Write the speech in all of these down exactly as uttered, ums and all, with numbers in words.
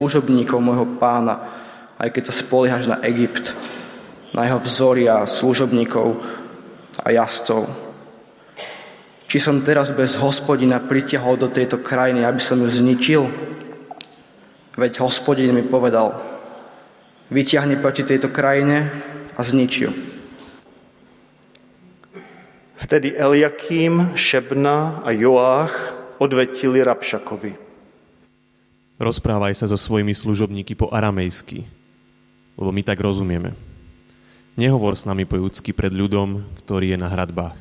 služobníkov môjho pána, aj keď sa spoliehaš na Egypt, na jeho vzory a služobníkov a jazdcov. Či som teraz bez Hospodina pritiahol do tejto krajiny, aby som ju zničil? Veď Hospodin mi povedal, vytiahni proti tejto krajine a znič ju. Vtedy Eliakím, Šebna a Joách odvetili Rabšakovi. Rozprávaj sa so svojimi služobníky po aramejsky, lebo my tak rozumieme. Nehovor s nami po júdsky pred ľudom, ktorý je na hradbách.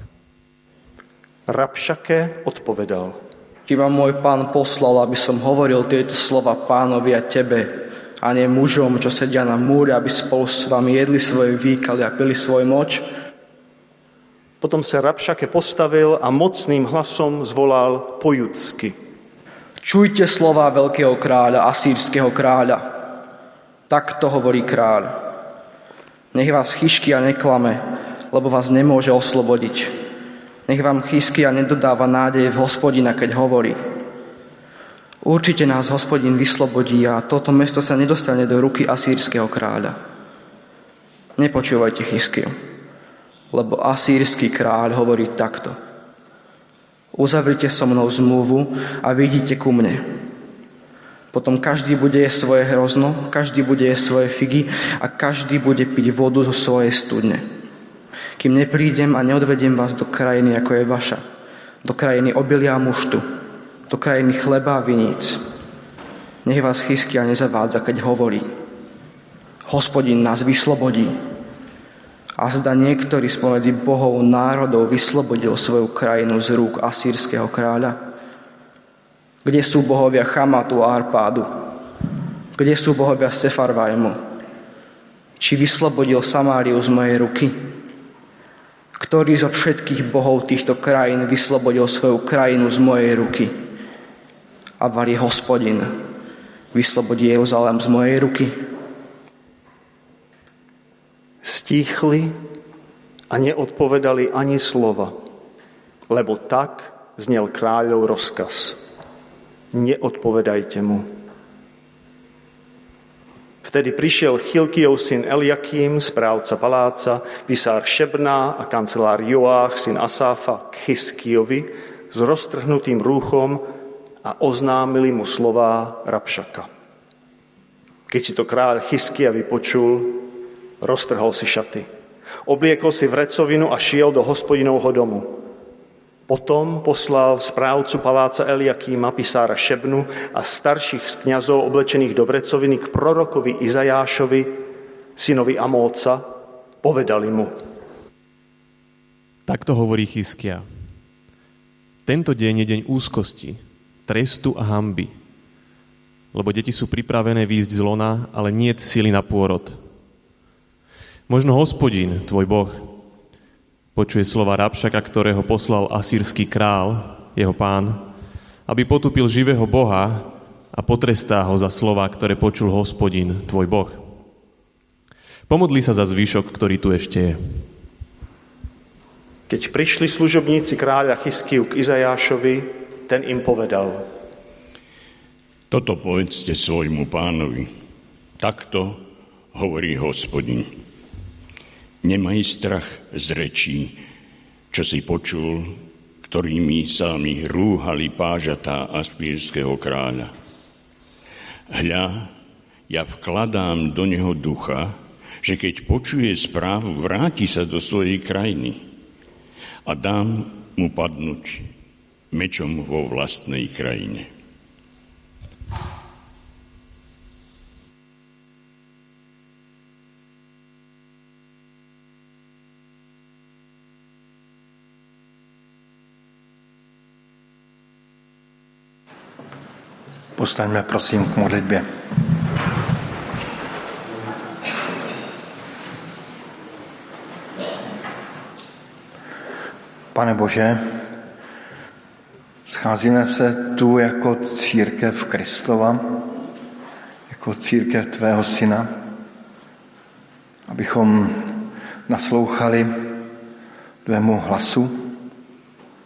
Rabšake odpovedal. Či ma môj pán poslal, aby som hovoril tieto slova pánovi a tebe, a nie mužom, čo sedia na múre, aby spolu s vami jedli svoje výkaly a pili svoj moč? Potom sa Rabšake postavil a mocným hlasom zvolal po judsky. Čujte slova veľkého kráľa, asýrskeho kráľa. Takto hovorí kráľ. Nech vás Chyškia neklame, lebo vás nemôže oslobodiť. Nech vám Chyškia nedodáva nádej v Hospodina, keď hovorí. Určite nás Hospodin vyslobodí a toto mesto sa nedostane do ruky asýrskeho kráľa. Nepočúvajte Chyškiu, lebo asýrsky kráľ hovorí takto. Uzavrite so mnou zmluvu a vidíte ku mne. Potom každý bude jesť svoje hrozno, každý bude jesť svoje figy a každý bude piť vodu zo svojej studne. Kým neprídem a neodvediem vás do krajiny, ako je vaša, do krajiny obilia a muštu, do krajiny chleba a viníc. Nech vás Chyškia nezavádza, keď hovorí. Hospodin nás vyslobodí. A zda niektorý spomedzi bohov národov vyslobodil svoju krajinu z rúk asýrskeho kráľa? Kde sú bohovia Chamatu a Arpádu? Kde sú bohovia Sefarvajmu? Či vyslobodil Samáriu z mojej ruky? Ktorý zo všetkých bohov týchto krajín vyslobodil svoju krajinu z mojej ruky? A varí Hospodin vyslobodí Jeruzalém z mojej ruky? Stíchli a neodpovedali ani slova, lebo tak znel kráľov rozkaz. Neodpovedajte mu. Vtedy prišiel Chilkijov syn Eliakím, správca paláca, pisár Šebna a kancelár Joách, syn Asáfa, k Chyškiovi s roztrhnutým rúchom a oznámili mu slová Rabšaka. Keď si to kráľ Chyškia vypočul, roztrhol si šaty. Obliekol si vrecovinu a šiel do Hospodinovho domu. Potom poslal správcu paláca Eliakíma, pisára Šebnu a starších z kňazov oblečených do vrecoviny k prorokovi Izajášovi, synovi Amóca, povedali mu. Takto hovorí Chyškia. Tento deň je deň úzkosti, trestu a hanby, lebo deti sú pripravené výjsť z lona, ale niet sily na pôrod. Možno Hospodin, tvoj Boh, počuje slova Rabšaka, ktorého poslal asýrsky král, jeho pán, aby potupil živého Boha a potrestá ho za slova, ktoré počul Hospodin, tvoj Boh. Pomodli sa za zvyšok, ktorý tu ešte je. Keď prišli služobníci kráľa Chyškiu k Izajášovi, ten im povedal. Toto povedzte svojmu pánovi. Takto hovorí Hospodin. Nemaj strach z rečí, čo si počul, ktorými sa mi rúhali pážatá asýrskeho kráľa. Hľa, ja vkladám do neho ducha, že keď počuje správu, vráti sa do svojej krajiny a dám mu padnúť mečom vo vlastnej krajine. Postaňme prosím k modlitbě. Pane Bože, scházíme se tu jako církev Kristova, jako církev tvého syna, abychom naslouchali tvému hlasu,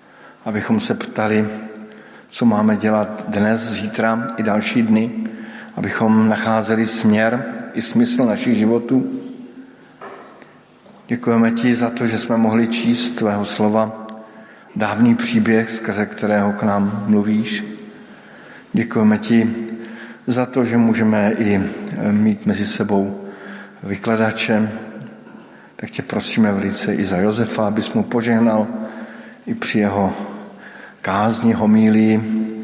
abychom se ptali, co máme dělat dnes, zítra i další dny, abychom nacházeli směr i smysl našich životů. Děkujeme ti za to, že jsme mohli číst tvého slova, dávný příběh, skrze kterého k nám mluvíš. Děkujeme ti za to, že můžeme i mít mezi sebou vykladače. Tak tě prosíme velice i za Josefa, abys mu požehnal i při jeho kázni, homílii.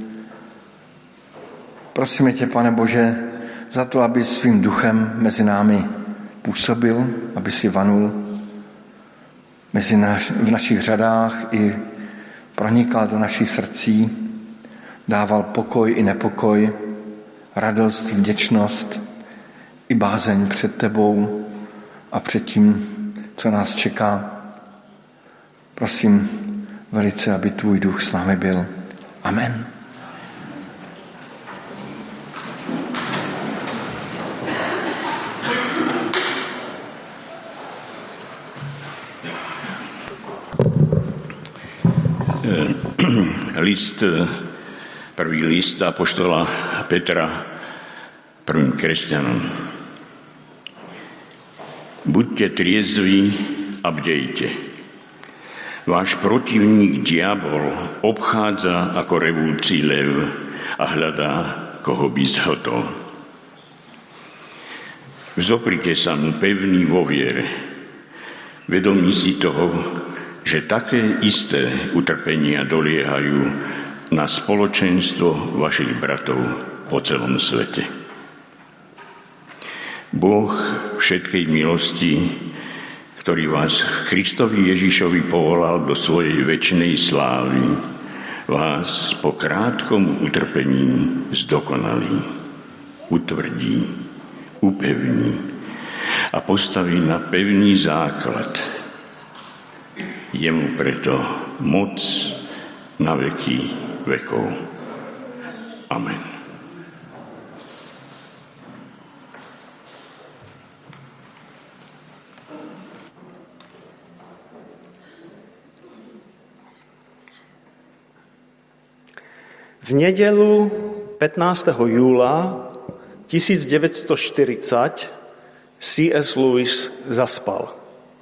Prosíme tě, Pane Bože, za to, aby svým duchem mezi námi působil, aby si vanul mezi naš, v našich řadách i pronikal do našich srdcí, dával pokoj i nepokoj, radost, vděčnost i bázeň před tebou a před tím, co nás čeká. Prosím velice, aby tvůj duch s námi byl. Amen. List, prvý list apoštola Petra prvým kresťanom. Buďte triezví a bdejte. Váš protivník diabol obchádza ako revúci lev a hľadá, koho by zhotol. Vzoprite sa mu pevný vo viere, vedomí si toho, že také isté utrpenia doliehajú na spoločenstvo vašich bratov po celom svete. Boh všetkej milosti, ktorý vás v Kristovi Ježišovi povolal do svojej večnej slávy, vás po krátkom utrpení zdokonalí, utvrdí, upevní a postaví na pevný základ. Jemu preto moc na veky vekov. Amen. V nedeľu pätnásteho júla tisícdeväťstoštyridsať C S Lewis zaspal.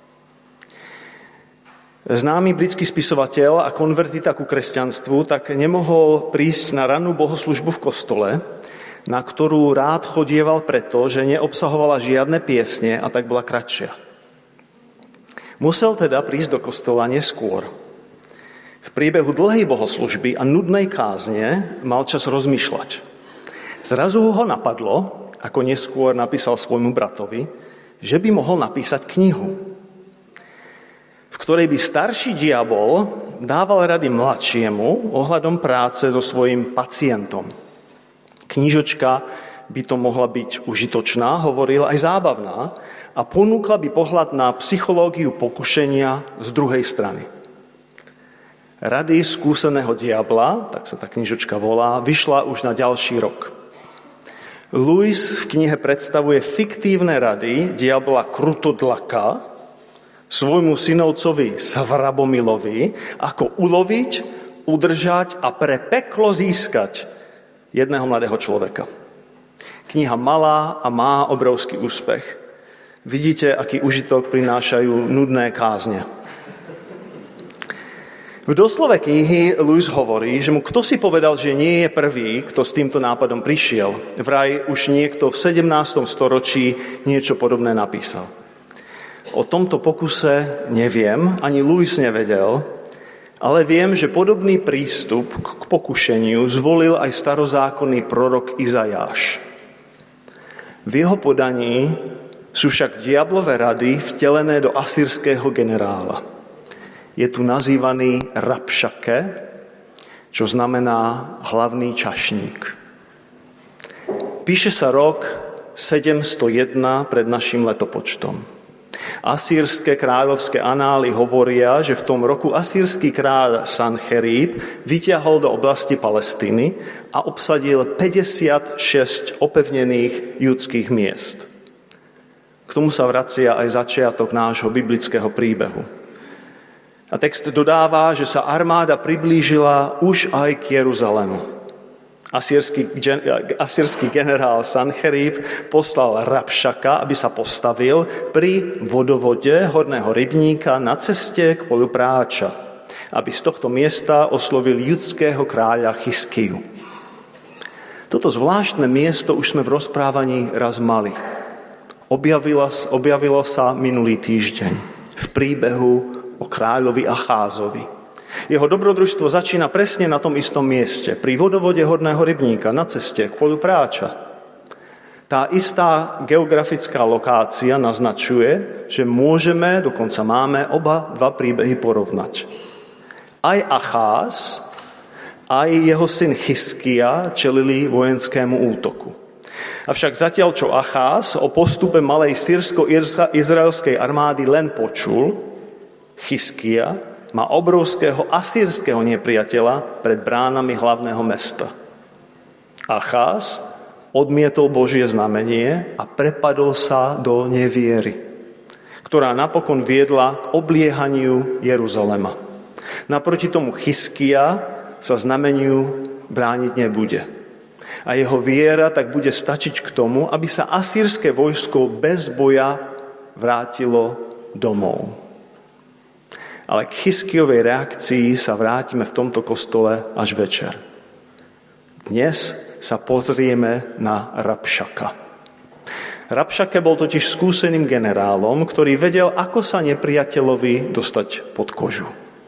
Známy britský spisovateľ a konvertita ku kresťanstvu tak nemohol prísť na rannú bohoslužbu v kostole, na ktorú rád chodieval preto, že neobsahovala žiadne piesne a tak bola kratšia. Musel teda prísť do kostola neskôr. V priebehu dlhej bohoslužby a nudnej kázne mal čas rozmýšľať. Zrazu ho napadlo, ako neskôr napísal svojmu bratovi, že by mohol napísať knihu, v ktorej by starší diabol dával rady mladšiemu ohľadom práce so svojím pacientom. Knižočka by to mohla byť užitočná, hovoril aj zábavná a ponúkla by pohľad na psychológiu pokušenia z druhej strany. Rady skúseného diabla, tak sa tá knižočka volá, vyšla už na ďalší rok. Lewis v knihe predstavuje fiktívne rady diabla Krutodlaka svojmu synovcovi Svrabomilovi, ako uloviť, udržať a pre peklo získať jedného mladého človeka. Kniha malá a má obrovský úspech. Vidíte, aký užitok prinášajú nudné kázne. V doslove knihy Lewis hovorí, že mu kto si povedal, že nie je prvý, kto s týmto nápadom prišiel. Vraj už niekto v sedemnástom storočí niečo podobné napísal. O tomto pokuse neviem, ani Lewis nevedel, ale viem, že podobný prístup k pokušeniu zvolil aj starozákonný prorok Izajáš. V jeho podaní sú však diablové rady vtelené do asýrskeho generála. Je tu nazývaný Rabšake, čo znamená hlavný čašník. Píše sa rok sedemsto jeden pred našim letopočtom. Asýrske kráľovské anály hovoria, že v tom roku asýrsky kráľ Sancherib vyťahol do oblasti Palestíny a obsadil päťdesiatšesť opevnených judských miest. K tomu sa vracia aj začiatok nášho biblického príbehu. A text dodáva, že sa armáda priblížila už aj k Jeruzalému. Asýrsky, asýrsky generál Sancherib poslal Rabšaka, aby sa postavil pri vodovode horného rybníka na ceste k polu Práča, aby z tohto miesta oslovil judského kráľa Chiskiu. Toto zvláštne miesto už sme v rozprávaní raz mali. Objavilo, objavilo sa minulý týždeň v príbehu o kráľovi Acházovi. Jeho dobrodružstvo začína presne na tom istom mieste, pri vodovode horného rybníka na ceste k polu Práča. Tá istá geografická lokácia naznačuje, že môžeme, dokonca máme, oba dva príbehy porovnať. Aj Acház, aj jeho syn Chiskia čelili vojenskému útoku. Avšak zatiaľ, čo Acház o postupe malej sýrsko-izraelskej armády len počul, Chiskia má obrovského asýrskeho nepriateľa pred bránami hlavného mesta. Acház odmietol Božie znamenie a prepadol sa do neviery, ktorá napokon viedla k obliehaniu Jeruzalema. Naproti tomu Chiskia sa znameniu brániť nebude. A jeho viera tak bude stačiť k tomu, aby sa asýrske vojsko bez boja vrátilo domov. Ale k Chiskiovej reakcii sa vrátime v tomto kostole až večer. Dnes sa pozrieme na Rabšaka. Rabšake bol totiž skúseným generálom, ktorý vedel, ako sa nepriateľovi dostať pod kožu.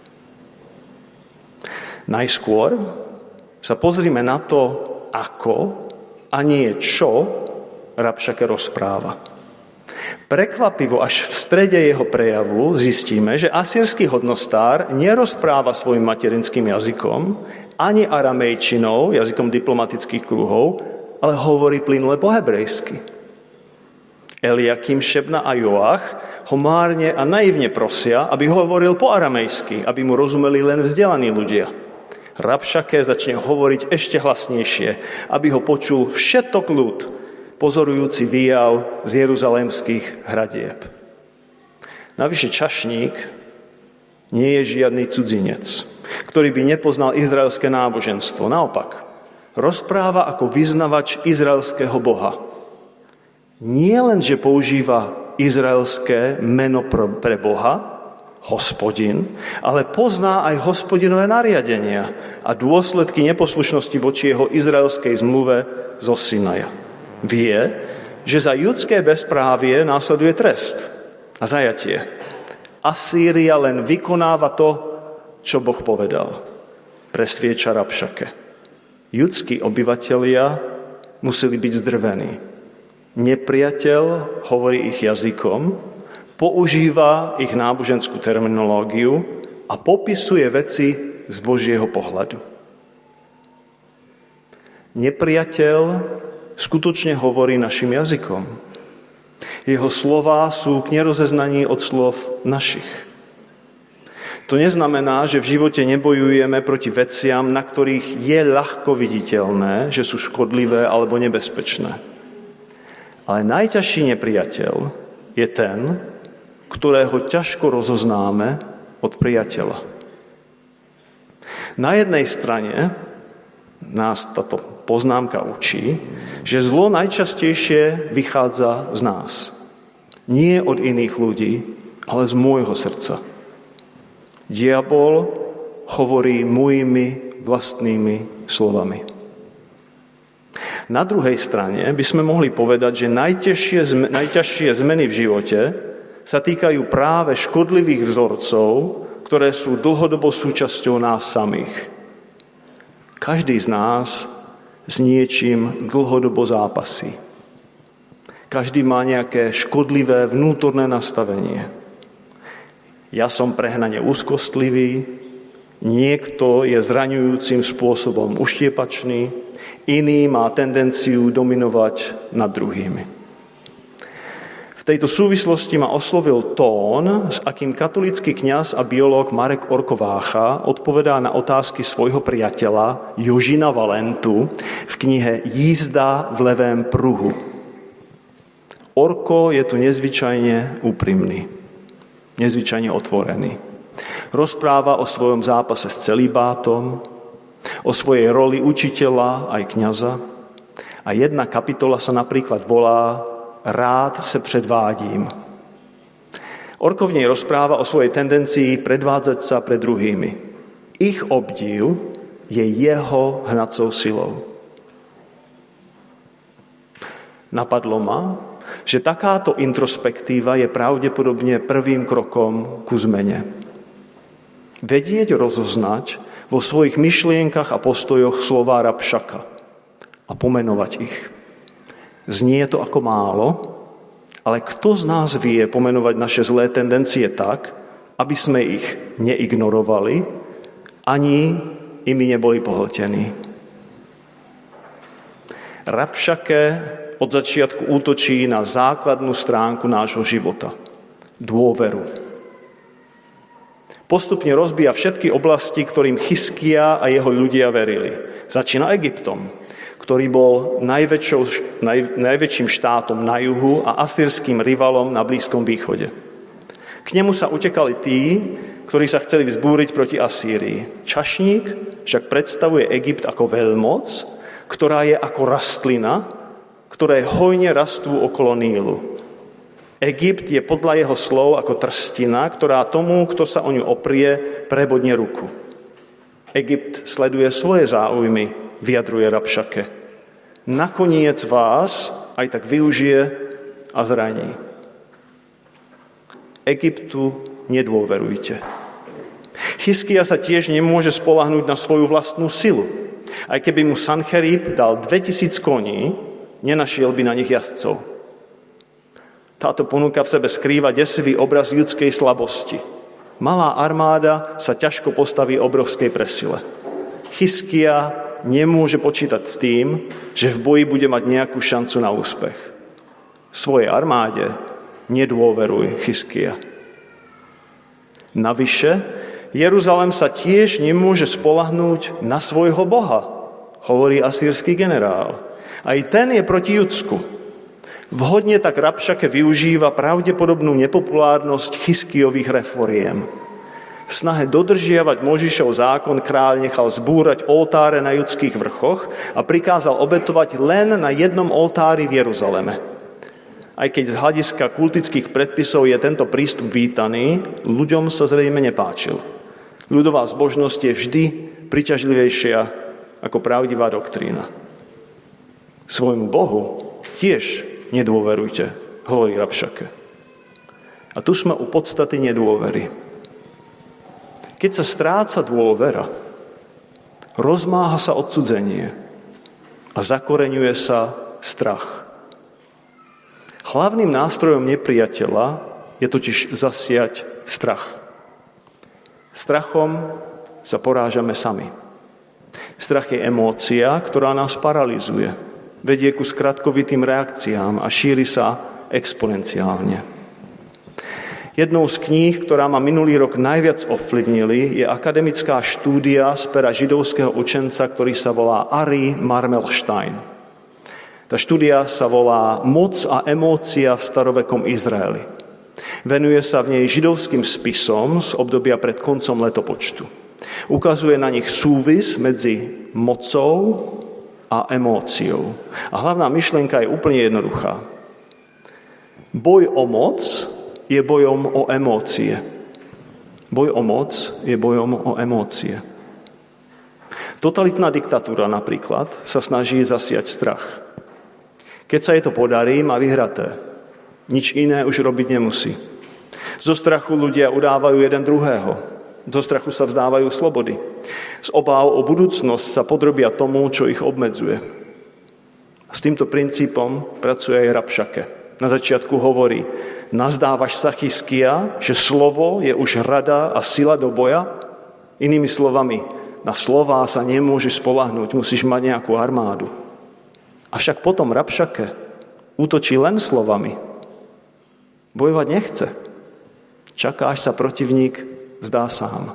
Najskôr sa pozrime na to, ako a nie čo Rabšake rozpráva. Prekvapivo až v strede jeho prejavu zistíme, že asýrsky hodnostár nerozpráva svojim materinským jazykom, ani aramejčinou, jazykom diplomatických kruhov, ale hovorí plynule po hebrejsky. Eliakim, Šebna a Joach ho márne a naivne prosia, aby hovoril po aramejsky, aby mu rozumeli len vzdelaní ľudia. Rabšake začne hovoriť ešte hlasnejšie, aby ho počul všetok ľud, pozorujúci výjav z jeruzalémskych hradieb. Navyše čašník nie je žiadny cudzinec, ktorý by nepoznal izraelské náboženstvo. Naopak, rozpráva ako vyznavač izraelského Boha. Nie len, že používa izraelské meno pre Boha, Hospodin, ale pozná aj Hospodinové nariadenia a dôsledky neposlušnosti voči jeho izraelskej zmluve zo Sinaja. Vie, že za judské bezprávie následuje trest a zajatie. Asýria len vykonáva to, čo Boh povedal. Presvieča Rabšake. Judskí obyvatelia museli byť zdrvení. Nepriateľ hovorí ich jazykom, používa ich náboženskú terminológiu a popisuje veci z Božieho pohľadu. Nepriateľ skutočne hovorí našim jazykom. Jeho slová sú k nerozeznaní od slov našich. To neznamená, že v živote nebojujeme proti veciam, na ktorých je ľahko viditeľné, že sú škodlivé alebo nebezpečné. Ale najťažší nepriateľ je ten, ktorého ťažko rozoznáme od priateľa. Na jednej strane nás táto poznámka učí, že zlo najčastejšie vychádza z nás. Nie od iných ľudí, ale z môjho srdca. Diabol hovorí mojimi vlastnými slovami. Na druhej strane by sme mohli povedať, že najťažšie, najťažšie zmeny v živote sa týkajú práve škodlivých vzorcov, ktoré sú dlhodobo súčasťou nás samých. Každý z nás s niečím dlhodobo zápasí. Každý má nejaké škodlivé vnútorné nastavenie. Ja som prehnane úzkostlivý, niekto je zraňujúcim spôsobom uštiepačný, iný má tendenciu dominovať nad druhými. V tejto súvislosti ma oslovil tón, s akým katolícky kňaz a biológ Marek Orkovácha odpovedá na otázky svojho priateľa Jožina Valentu v knihe Jízda v levém pruhu. Orko je tu nezvyčajne úprimný, nezvyčajne otvorený. Rozpráva o svojom zápase s celibátom, o svojej roli učiteľa aj kňaza. A jedna kapitola sa napríklad volá Rád se předvádím. Orko v nej rozpráva o svojej tendencii predvádzať sa pred druhými. Ich obdiv je jeho hnacou silou. Napadlo ma, že takáto introspektíva je pravdepodobne prvým krokom ku zmene. Vedieť rozoznať vo svojich myšlienkach a postojoch slová Rabšaka a pomenovať ich. Znie to ako málo, ale kto z nás vie pomenovať naše zlé tendencie tak, aby sme ich neignorovali, ani imi neboli pohltení. Rabšake od začiatku útočí na základnú stránku nášho života. Dôveru. Postupne rozbíja všetky oblasti, ktorým Chyskia a jeho ľudia verili. Začína Egyptom, ktorý bol najväčšou, naj, najväčším štátom na juhu a asýrským rivalom na Blízkom východe. K nemu sa utekali tí, ktorí sa chceli vzbúriť proti Asýrii. Čašník však predstavuje Egypt ako veľmoc, ktorá je ako rastlina, ktoré hojne rastú okolo Nílu. Egypt je podľa jeho slov ako trstina, ktorá tomu, kto sa o ňu oprie, prebodne ruku. Egypt sleduje svoje záujmy, vyjadruje Rabšake. Nakoniec vás aj tak využije a zraní. Egyptu nedôverujte. Chyskia sa tiež nemôže spoľahnúť na svoju vlastnú silu. Aj keby mu Sancherib dal dvetisíc koní, nenašiel by na nich jazdcov. Táto ponuka v sebe skrýva desivý obraz ľudskej slabosti. Malá armáda sa ťažko postaví obrovskej presile. Chyskia nemôže počítať s tým, že v boji bude mať nejakú šancu na úspech. Svojej armáde nedôveruj, Chyskia. Navyše, Jeruzalém sa tiež nemôže spoľahnúť na svojho Boha, hovorí asýrsky generál. Aj ten je proti Judsku. Vhodne tak Rabšake využíva pravdepodobnú nepopulárnosť Chyskiových reforiem. V snahe dodržiavať Mojžišov zákon kráľ nechal zbúrať oltáre na judských vrchoch a prikázal obetovať len na jednom oltári v Jeruzaleme. Aj keď z hľadiska kultických predpisov je tento prístup vítaný, ľuďom sa zrejme nepáčil. Ľudová zbožnosť je vždy priťažlivejšia ako pravdivá doktrína. Svojmu Bohu tiež nedôverujte, hovorí Rabšake. A tu sme u podstaty nedôvery. Keď sa stráca dôvera, rozmáha sa odcudzenie a zakoreňuje sa strach. Hlavným nástrojom nepriateľa je totiž zasiať strach. Strachom sa porážame sami. Strach je emócia, ktorá nás paralizuje. Vedie ku skratkovitým reakciám a šíri sa exponenciálne. Jednou z kníh, ktorá ma minulý rok najviac ovplyvnili, je akademická štúdia z pera židovského učenca, ktorý sa volá Ari Marmelstein. Tá štúdia sa volá Moc a emócia v starovekom Izraeli. Venuje sa v nej židovským spisom z obdobia pred koncom letopočtu. Ukazuje na nich súvis medzi mocou a emóciou. A hlavná myšlienka je úplne jednoduchá. Boj o moc je bojom o emócie. Boj o moc je bojom o emócie. Totalitná diktatúra napríklad sa snaží zasiať strach. Keď sa jej to podarí, má vyhraté. Nič iné už robiť nemusí. Zo strachu ľudia udávajú jeden druhého. Zo strachu sa vzdávajú slobody. Z obáv o budúcnosť sa podrobia tomu, čo ich obmedzuje. S týmto princípom pracuje aj Rabšake. Na začiatku hovorí, nazdávaš sa, Chyskia, že slovo je už rada a sila do boja? Inými slovami, na slová sa nemôžeš spoľahnúť, musíš mať nejakú armádu. Avšak potom Rabšake útočí len slovami. Bojovať nechce. Čaká, až sa protivník vzdá sám.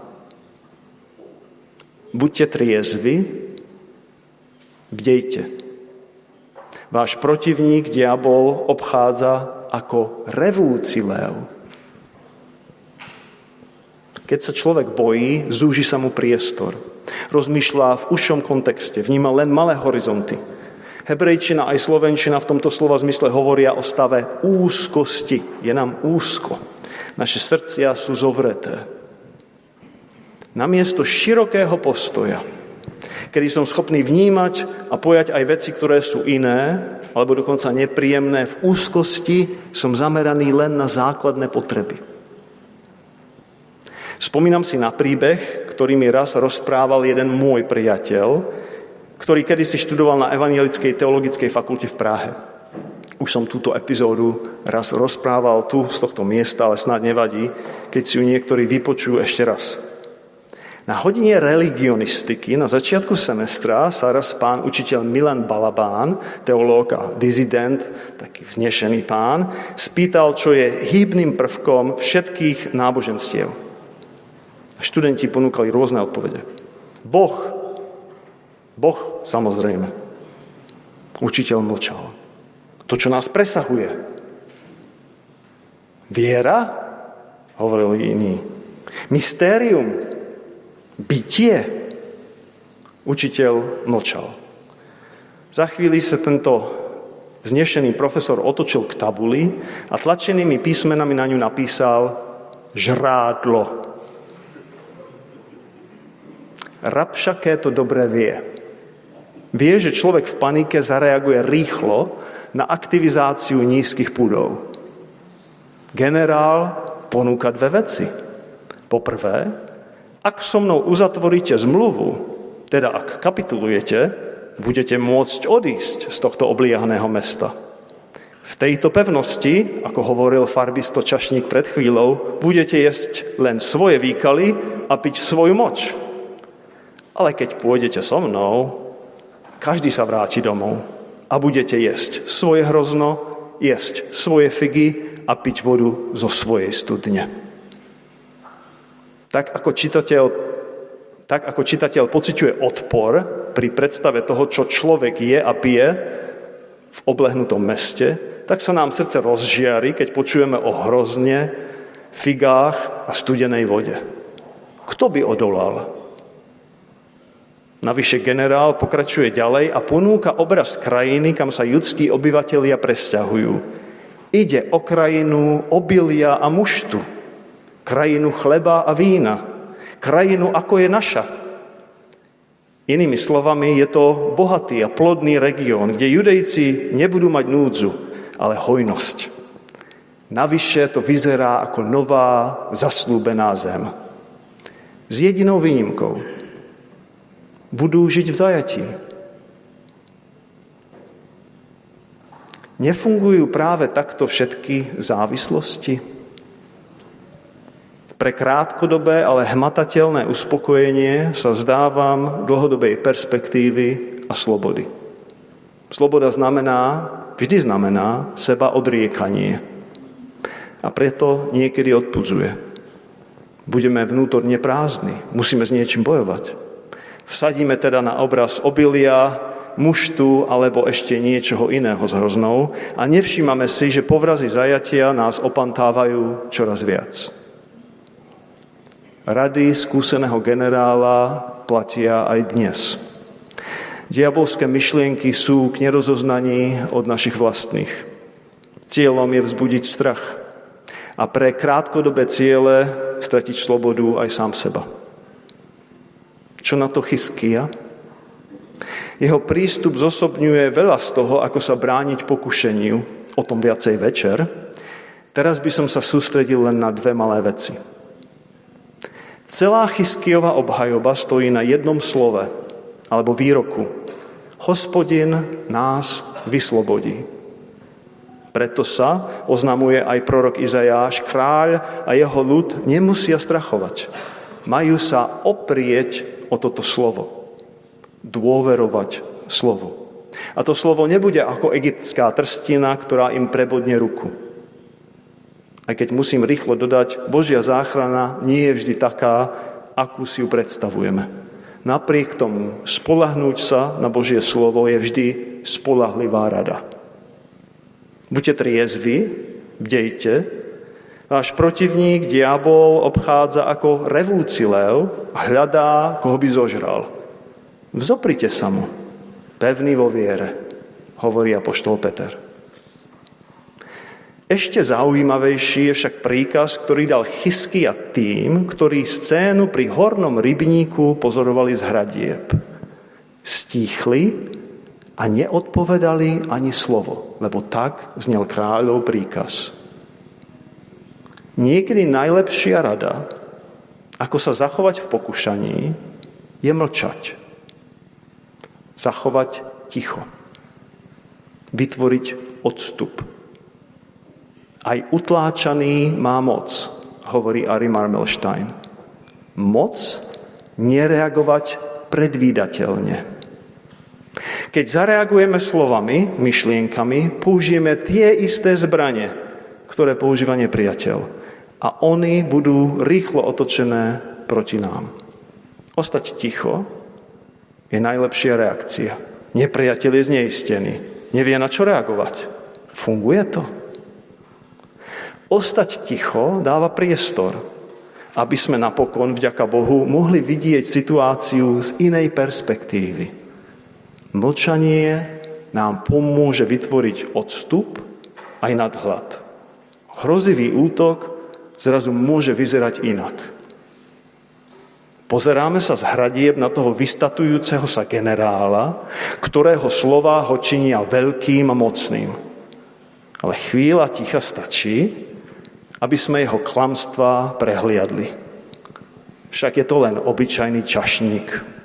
Buďte triezvi, bdejte. Váš protivník, diabol, obchádza ako revúci lev. Keď sa človek bojí, zúži sa mu priestor. Rozmýšľa v užšom kontexte, vníma len malé horizonty. Hebrejčina aj slovenčina v tomto slova zmysle hovoria o stave úzkosti. Je nám úzko. Naše srdcia sú zovreté. Namiesto širokého postoja, kedy som schopný vnímať a pojať aj veci, ktoré sú iné, alebo dokonca nepríjemné, v úzkosti som zameraný len na základné potreby. Spomínam si na príbeh, ktorý mi raz rozprával jeden môj priateľ, ktorý kedysi študoval na Evangelickej teologickej fakulte v Prahe. Už som túto epizódu raz rozprával tu z tohto miesta, ale snad nevadí, keď si ju niektorí vypočujú ešte raz. Na hodine religionistiky na začiatku semestra sa raz pán učiteľ Milan Balabán, teológ a dizident, taký vznešený pán, spýtal, čo je hýbnym prvkom všetkých náboženstiev. Študenti ponúkali rôzne odpovede. Boh. Boh, samozrejme. Učiteľ mlčal. To, čo nás presahuje. Viera, hovoril iný. Mystérium, bytie. Učiteľ mlčal. Za chvíli sa tento vznešený profesor otočil k tabuli a tlačenými písmenami na ňu napísal žrádlo. Rabšaké to dobre vie. Vie, že človek v panike zareaguje rýchlo na aktivizáciu nízkych púdov. Generál ponúka dve veci. Poprvé, ak so mnou uzatvoríte zmluvu, teda ak kapitulujete, budete môcť odísť z tohto obliehaného mesta. V tejto pevnosti, ako hovoril farbisto Čašník pred chvíľou, budete jesť len svoje výkaly a piť svoju moč. Ale keď pôjdete so mnou, každý sa vráti domov a budete jesť svoje hrozno, jesť svoje figy a piť vodu zo svojej studne. Tak ako čitateľ, tak ako čitateľ pociťuje odpor pri predstave toho, čo človek je a pije v oblehnutom meste, tak sa nám srdce rozžiari, keď počujeme o hrozne, figách a studenej vode. Kto by odolal? Navyše generál pokračuje ďalej a ponúka obraz krajiny, kam sa judskí obyvatelia presťahujú. Ide o krajinu obilia a muštu, krajinu chleba a vína, krajinu ako je naša. Inými slovami, je to bohatý a plodný región, kde Judejci nebudú mať núdzu, ale hojnosť. Navyše to vyzerá ako nová, zasľúbená zem. S jedinou výnimkou. Budú žiť v zajatí. Nefungujú práve takto všetky závislosti? Pre krátkodobé, ale hmatateľné uspokojenie sa vzdávam dlhodobej perspektívy a slobody. Sloboda znamená, vždy znamená seba odriekanie. A preto niekedy odpudzuje. Budeme vnútorne prázdni, musíme s niečím bojovať. Vsadíme teda na obraz obilia, muštu alebo ešte niečoho iného s hroznou a nevšímame si, že povrazy zajatia nás opantávajú čoraz viac. Rady skúseného generála platia aj dnes. Diabolské myšlienky sú k nerozoznaní od našich vlastných. Cieľom je vzbudiť strach a pre krátkodobé ciele stratiť slobodu aj sám seba. Čo na to Chizkija? Jeho prístup zosobňuje veľa z toho, ako sa brániť pokušeniu, o tom viacej večer. Teraz by som sa sústredil len na dve malé veci. Celá Chizkijova obhajoba stojí na jednom slove, alebo výroku. Hospodin nás vyslobodí. Preto sa oznamuje aj prorok Izajáš, kráľ a jeho ľud nemusia strachovať. Majú sa oprieť o toto slovo. Dôverovať slovu. A to slovo nebude ako egyptská trstina, ktorá im prebodne ruku. Aj keď musím rýchlo dodať, Božia záchrana nie je vždy taká, akú si ju predstavujeme. Napriek tomu spoľahnúť sa na Božie slovo je vždy spoľahlivá rada. Buďte triezvi, bdejte. V Váš protivník, diabol, obchádza ako revúci lev a hľadá, koho by zožral. Vzoprite sa mu, pevný vo viere, hovorí apoštol Peter. Ešte zaujímavejší je však príkaz, ktorý dal Chyskia tým, ktorí scénu pri hornom rybníku pozorovali z hradieb. Stíchli a neodpovedali ani slovo, lebo tak znel kráľov príkaz. Niekedy najlepšia rada, ako sa zachovať v pokušaní, je mlčať. Zachovať ticho. Vytvoriť odstup. Aj utláčaný má moc, hovorí Ari Marmelstein. Moc nereagovať predvídateľne. Keď zareagujeme slovami, myšlienkami, použijeme tie isté zbrane, ktoré používa nepriateľ. A oni budú rýchlo otočené proti nám. Ostať ticho je najlepšia reakcia. Nepriateľ je zneistený. Nevie, na čo reagovať. Funguje to? Ostať ticho dáva priestor, aby sme napokon, vďaka Bohu, mohli vidieť situáciu z inej perspektívy. Mlčanie nám pomôže vytvoriť odstup aj nadhľad. Hrozivý útok zrazu môže vyzerať inak. Pozeráme sa z hradieb na toho vystatujúceho sa generála, ktorého slová ho činia veľkým a mocným. Ale chvíľa ticha stačí, aby sme jeho klamstvá prehliadli. Však je to len obyčajný čašník.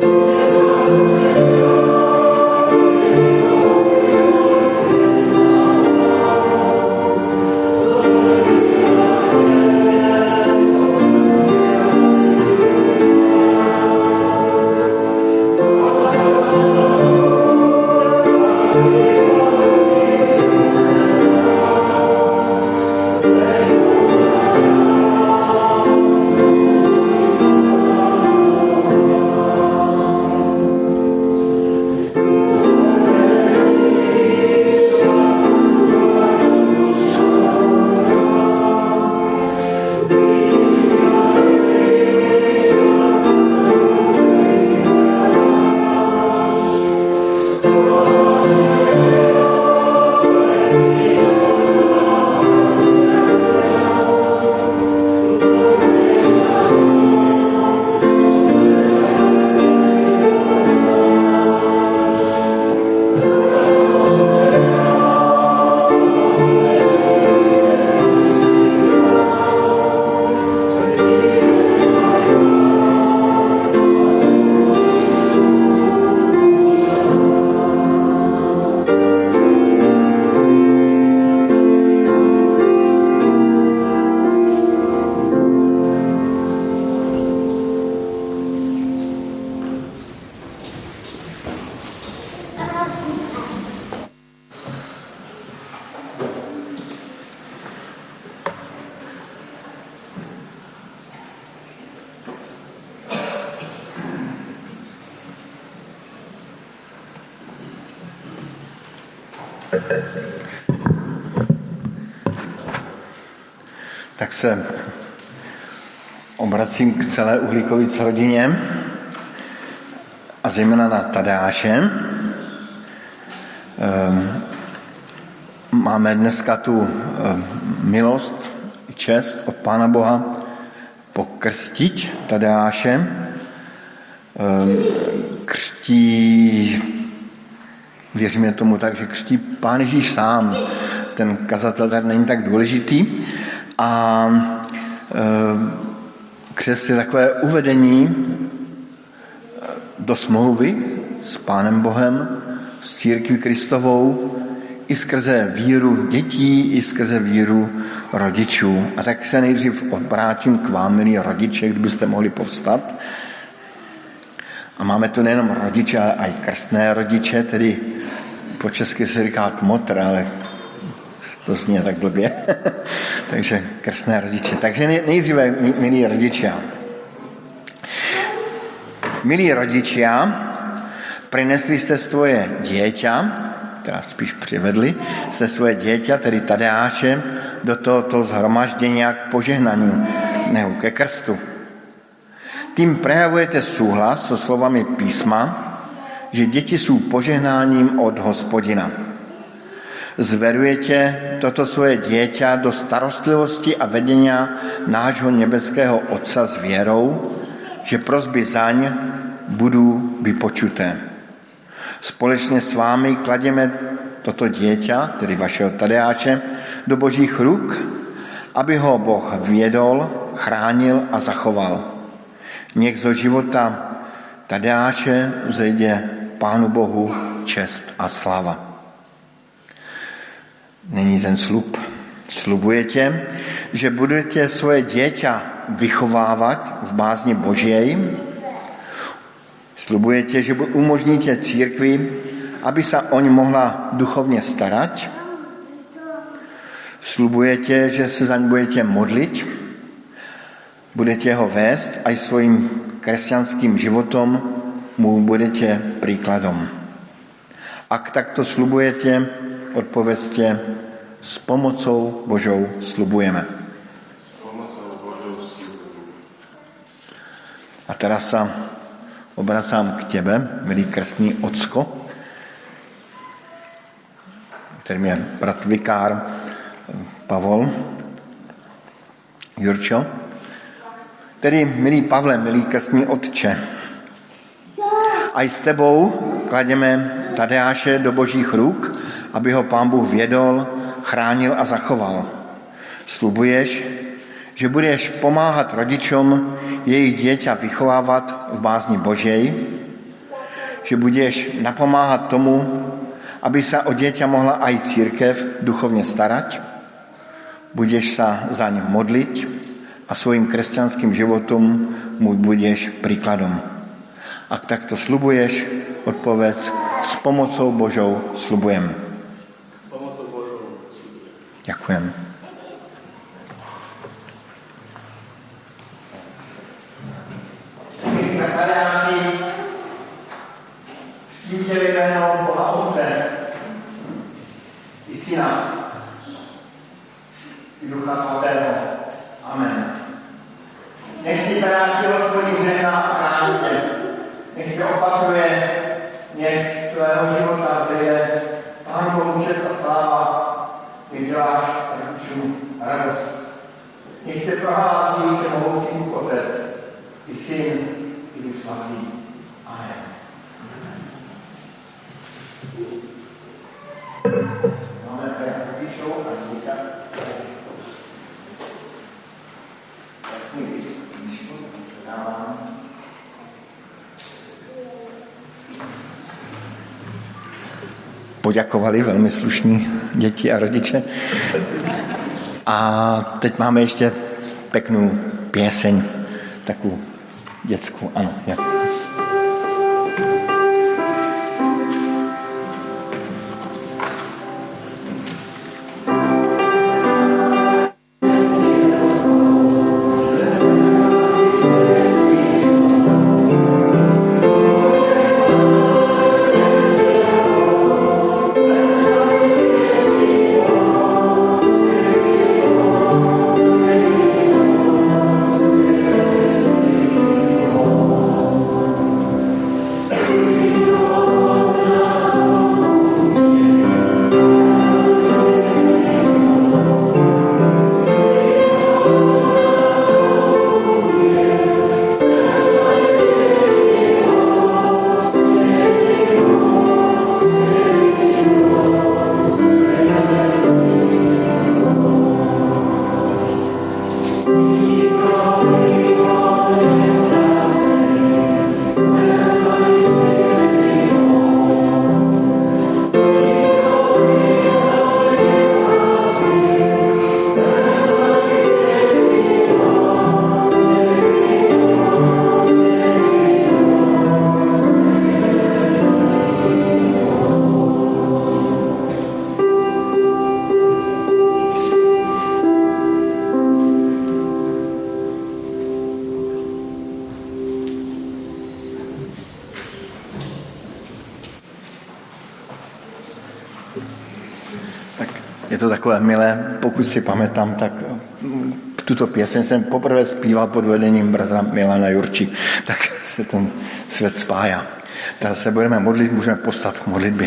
Tak se obracím k celé Uhlíkovic rodině a zejména na Tadeáše. Máme dneska tu milost i čest od Pána Boha pokrstit Tadeáše. Křtí, věříme tomu tak, že křtí Pán Ježíš sám. Ten kazatel tady není tak důležitý. A křest je takové uvedení do smlouvy s Pánem Bohem, s církví Kristovou, i skrze víru dětí, i skrze víru rodičů. A tak se nejdřív obrátím k vám, milí rodiče, kdybyste mohli povstat. A máme tu nejenom rodiče, ale i krstné rodiče, tedy po česky se říká kmotr, ale to zní tak blbě. Takže krstné rodiče. Takže nejdříve, milí rodiče. Milí rodiče, prinesli jste svoje dieťa, teda spíš přivedli, jste svoje dieťa, tedy Tadeáše, do tohoto zhromaždění k požehnání, nebo ke krstu. Tím prejavujete súhlas so slovami písma, že děti jsou požehnáním od Hospodina. Zverujete toto svoje dieťa do starostlivosti a vedenia nášho nebeského Otca s vierou, že prosby zaň budú vypočuté. Společně s vámi klademe toto dieťa, tedy vašeho Tadeáše, do Božích ruk, aby ho Boh viedol, chránil a zachoval. Nech zo života Tadeáše vzejde Pánu Bohu čest a sláva. Není ten slub. Slubujete, že budete svoje dieťa vychovávat v bázni Božej. Slubujete, že umožníte církvi, aby se o ň mohla duchovně starať. Slubujete, že se za ň budete modlit. Budete ho vést aj svým kresťanským životom, mu budete príkladom. Ak takto slubujete, odpovězte, s pomocou Božou slubujeme. A teraz sa obracám k tebe, milý krstný ocko, kterým je brat vikár Pavol Jurčo. Tedy, milý Pavle, milý krstný otče, aj s tebou klademe Tadeáše do Božích ruk, aby ho Pán Bůh vědol, chránil a zachoval. Slubuješ, že budeš pomáhat rodičům jejich dieťa vychovávat v bázni Božej, že budeš napomáhat tomu, aby sa o dieťa mohla aj církev duchovne starať, budeš sa zaň modliť a svojim kresťanským životom mu budeš príkladom. Ak takto sľubuješ, odpovedz, s pomocou Božou sľubujem. S pomocou Božou sľubujem. Ďakujem. Viděli jméno Boha Otce i Syna i Ducha Svatého. Amen. Nech ti taráči Hospodin žehná a chrání tě. Nech tě opatruje, nech z tvého života vzeje Pán Bohu čest a sláva, ty děláš rodičům radost. Nech tě prohlásí všemohoucí Bůh Otec i Syn i Duch Svatý. Amen. Máme rodičov a dieťa. Jasný list, knížku, dávám. Poďakovali veľmi slušní děti a rodiče. A teď máme ještě peknú pieseň, takú dětskou. Ano, jak. Je to takové milé, pokud si pamätám, tak tuto pieseň jsem poprvé zpíval pod vedením bratra Milana Jurči, tak se ten svět spája. Teraz se budeme modlit, můžeme postat k modlitbě.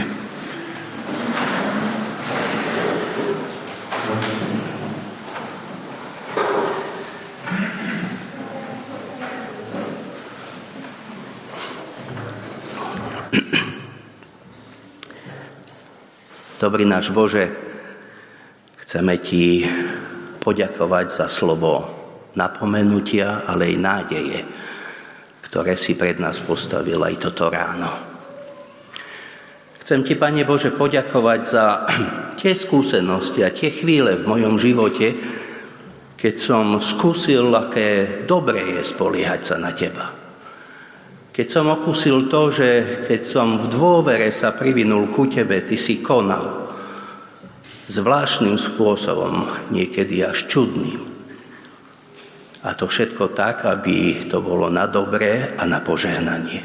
Dobrý náš Bože, chceme Ti poďakovať za slovo napomenutia, ale aj nádeje, ktoré si pred nás postavil aj toto ráno. Chcem Ti, Pane Bože, poďakovať za tie skúsenosti a tie chvíle v mojom živote, keď som skúsil, aké dobré je spoliehať sa na Teba. Keď som okúsil to, že keď som v dôvere sa privinul ku Tebe, Ty si konal zvláštnym spôsobom, niekedy až čudným. A to všetko tak, aby to bolo na dobré a na požehnanie.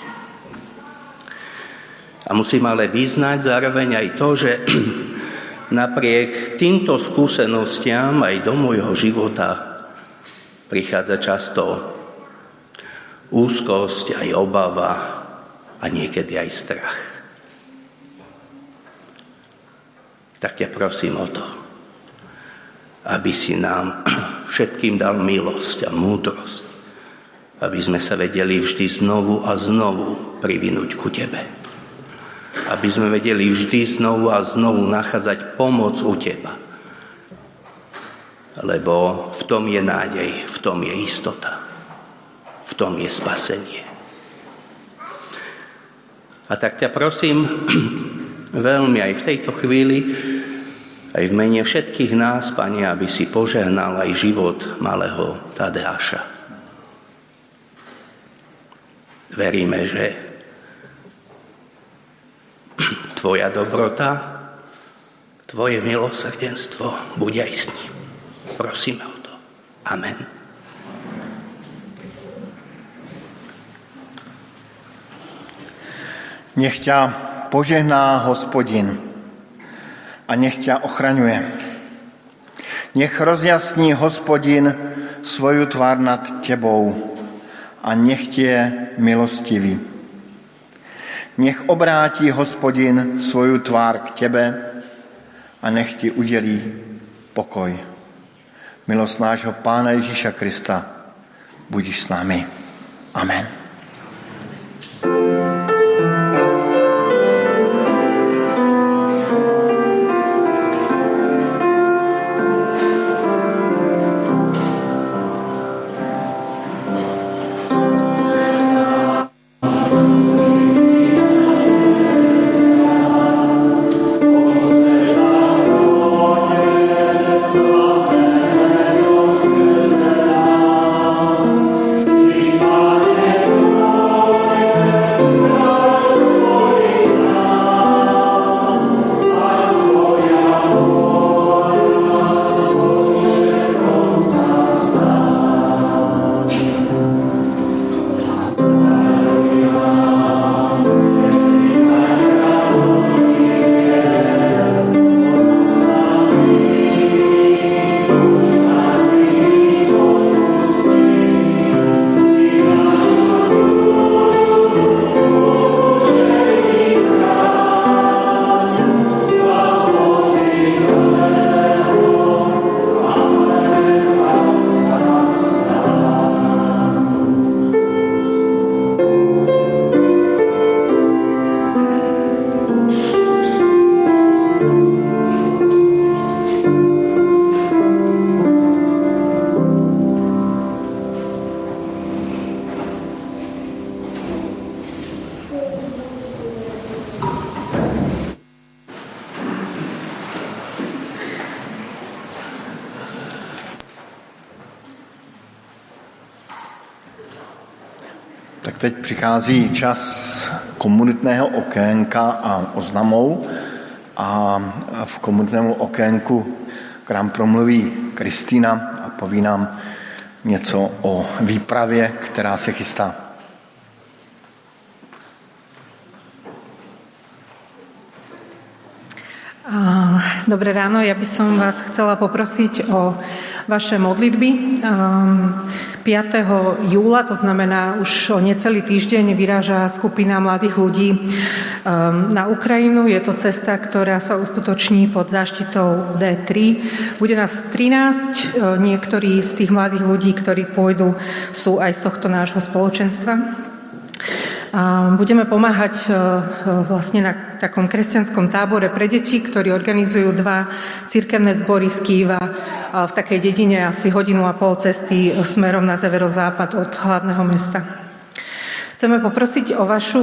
A musím ale vyznať zároveň aj to, že napriek týmto skúsenostiam aj do môjho života prichádza často úzkosť, aj obava a niekedy aj strach. Tak ťa prosím o to, aby si nám všetkým dal milosť a múdrosť, aby sme sa vedeli vždy znovu a znovu privinúť ku Tebe. Aby sme vedeli vždy znovu a znovu nachádzať pomoc u Teba. Lebo v tom je nádej, v tom je istota. V tom je spasenie. A tak ťa prosím veľmi aj v tejto chvíli, aj v mene všetkých nás, Pane, aby si požehnal aj život malého Tadeáša. Veríme, že Tvoja dobrota, Tvoje milosrdenstvo bude aj s ním. Prosíme o to. Amen. Nech ťa požehná Hospodin a nech ťa ochraňuje. Nech rozjasní Hospodin svoju tvár nad tebou a nech ti je milostivý. Nech obrátí Hospodin svoju tvár k tebe a nech ti udělí pokoj. Milost nášho Pána Ježíša Krista, budiš s námi. Amen. Tak teď přichází čas komunitného okénka a oznamou a v komunitnému okénku k nám promluví Kristýna a poví nám něco o výpravě, která se chystá. Dobré ráno, ja by som vás chcela poprosiť o vaše modlitby. piateho júla, to znamená už o necelý týždeň, vyráža skupina mladých ľudí na Ukrajinu. Je to cesta, ktorá sa uskutoční pod záštitou dé tri. Bude nás trinásť, niektorí z tých mladých ľudí, ktorí pôjdu, sú aj z tohto nášho spoločenstva. Budeme pomáhať vlastne na takom kresťanskom tábore pre deti, ktorí organizujú dva cirkevné zbory z Kyjeva v takej dedine asi hodinu a pol cesty smerom na severozápad od hlavného mesta. Chceme poprosiť o, vašu,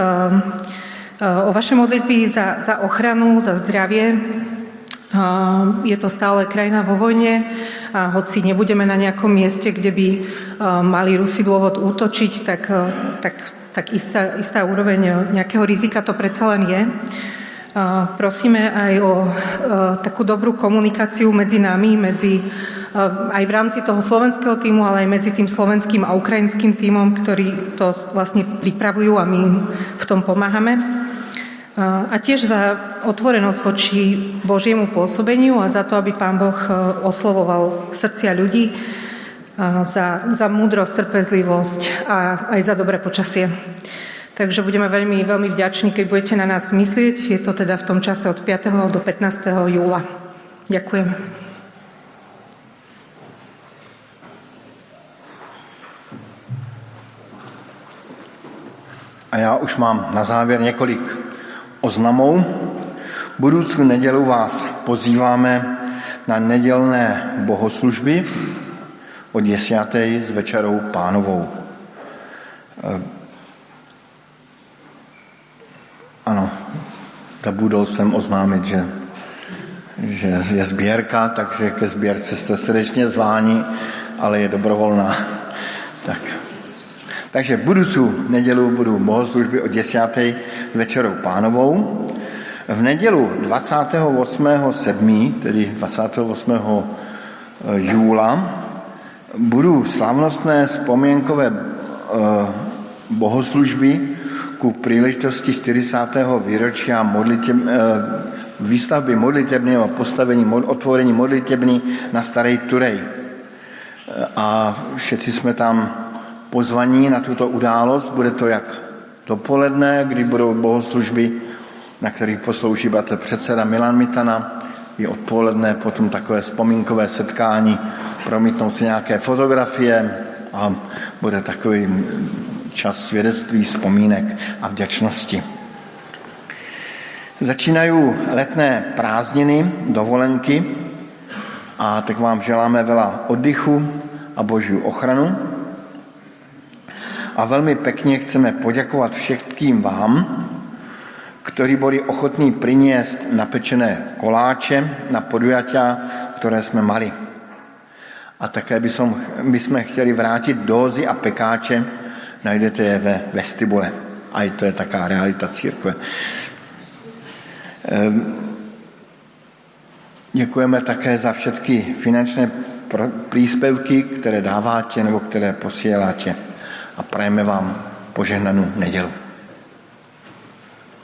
o vaše modlitby za, za ochranu, za zdravie. Je to stále krajina vo vojne a hoci nebudeme na nejakom mieste, kde by mali Rusi dôvod útočiť, tak, tak tak istá, istá úroveň nejakého rizika to predsa len je. Prosíme aj o takú dobrú komunikáciu medzi nami, medzi, aj v rámci toho slovenského tímu, ale aj medzi tým slovenským a ukrajinským tímom, ktorí to vlastne pripravujú a my im v tom pomáhame. A tiež za otvorenosť voči Božiemu pôsobeniu a za to, aby Pán Boh oslovoval srdcia ľudí, Za, za múdrosť, trpezlivosť a aj za dobré počasie. Takže budeme veľmi, veľmi vďační, keď budete na nás myslieť. Je to teda v tom čase od piateho do pätnásteho júla. Ďakujem. A já už mám na závěr několik oznamů. Budoucí nedělu vás pozýváme na nedělné bohoslužby o desiatej s Večerou Pánovou. ano, zabudol jsem oznámit, že, že je sbírka, takže ke sbírce jste srdečně zváni, ale je dobrovolná. Tak. Takže budoucí nedělu budou bohoslužby o desáté večerou pánovou. V nedělu dvacátého osmého sedmého, tedy dvacátého osmého júla, budou slavnostné vzpomínkové bohoslužby ku příležitosti čtyřicátého výročí modliteb, výstavby modlitebného postavení, otvorení modlitební na Staré Turej. A všichni jsme tam pozvaní na tuto událost. Bude to jak dopoledne, kdy budou bohoslužby, na kterých poslouží bratr předseda Milan Mitana, i odpoledne potom takové vzpomínkové setkání, promítnou si nějaké fotografie a bude takový čas svědectví, vzpomínek a vděčnosti. Začínají letné prázdniny, dovolenky a tak vám želáme veľa oddychu a Božiu ochranu. A velmi pekně chceme poděkovat všetkým vám, ktorí boli ochotní priniesť napečené koláče na podujatia, které jsme mali. A také by, som, by sme chtěli vrátit dózy a pekáče, najdete je ve vestibule. A to je taká realita církve. Děkujeme také za všetky finančné príspevky, které dáváte nebo které posíláte. A prajeme vám požehnanou nedělu.